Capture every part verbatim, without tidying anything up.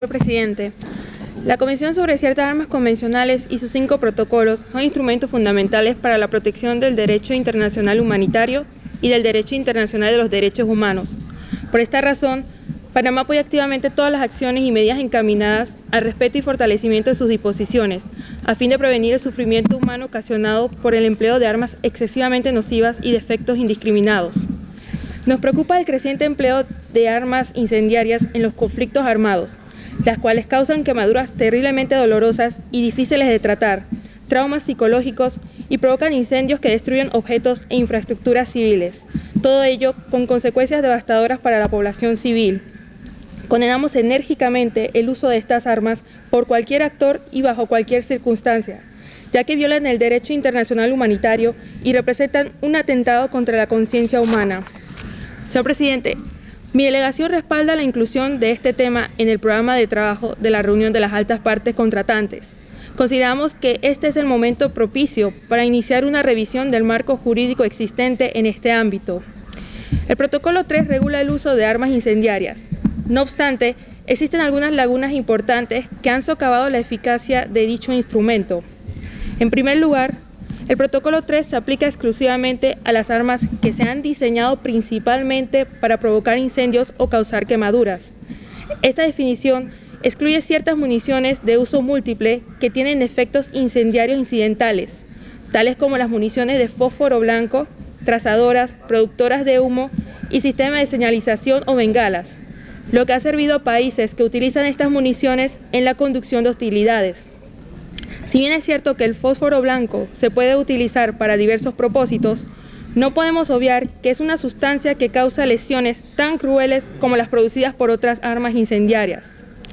Señor presidente, la Convención sobre ciertas armas convencionales y sus cinco protocolos son instrumentos fundamentales para la protección del derecho internacional humanitario y del derecho internacional de los derechos humanos. Por esta razón, Panamá apoya activamente todas las acciones y medidas encaminadas al respeto y fortalecimiento de sus disposiciones, a fin de prevenir el sufrimiento humano ocasionado por el empleo de armas excesivamente nocivas y de efectos indiscriminados. Nos preocupa el creciente empleo de armas incendiarias en los conflictos armados, las cuales causan quemaduras terriblemente dolorosas y difíciles de tratar, traumas psicológicos y provocan incendios que destruyen objetos e infraestructuras civiles, todo ello con consecuencias devastadoras para la población civil. Condenamos enérgicamente el uso de estas armas por cualquier actor y bajo cualquier circunstancia, ya que violan el derecho internacional humanitario y representan un atentado contra la conciencia humana. Señor presidente, mi delegación respalda la inclusión de este tema en el programa de trabajo de la reunión de las altas partes contratantes. Consideramos que este es el momento propicio para iniciar una revisión del marco jurídico existente en este ámbito. El protocolo tres regula el uso de armas incendiarias. No obstante, existen algunas lagunas importantes que han socavado la eficacia de dicho instrumento. En primer lugar, el protocolo tres se aplica exclusivamente a las armas que se han diseñado principalmente para provocar incendios o causar quemaduras. Esta definición excluye ciertas municiones de uso múltiple que tienen efectos incendiarios incidentales, tales como las municiones de fósforo blanco, trazadoras, productoras de humo y sistemas de señalización o bengalas, lo que ha servido a países que utilizan estas municiones en la conducción de hostilidades. Si bien es cierto que el fósforo blanco se puede utilizar para diversos propósitos, no podemos obviar que es una sustancia que causa lesiones tan crueles como las producidas por otras armas incendiarias.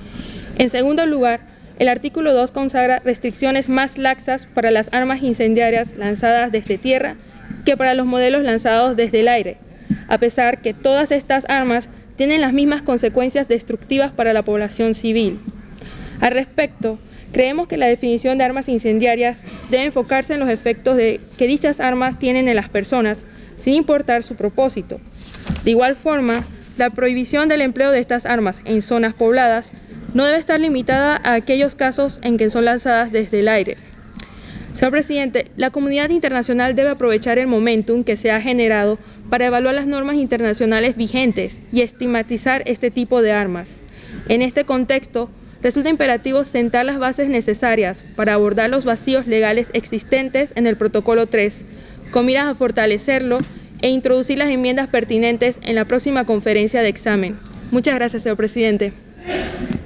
En segundo lugar, el artículo dos consagra restricciones más laxas para las armas incendiarias lanzadas desde tierra que para los modelos lanzados desde el aire, a pesar que todas estas armas tienen las mismas consecuencias destructivas para la población civil. Al respecto, creemos que la definición de armas incendiarias debe enfocarse en los efectos de que dichas armas tienen en las personas, sin importar su propósito. De igual forma, la prohibición del empleo de estas armas en zonas pobladas no debe estar limitada a aquellos casos en que son lanzadas desde el aire. Señor presidente, la comunidad internacional debe aprovechar el momentum que se ha generado para evaluar las normas internacionales vigentes y estigmatizar este tipo de armas. En este contexto, resulta imperativo sentar las bases necesarias para abordar los vacíos legales existentes en el protocolo tres, con miras a fortalecerlo e introducir las enmiendas pertinentes en la próxima conferencia de examen. Muchas gracias, señor presidente.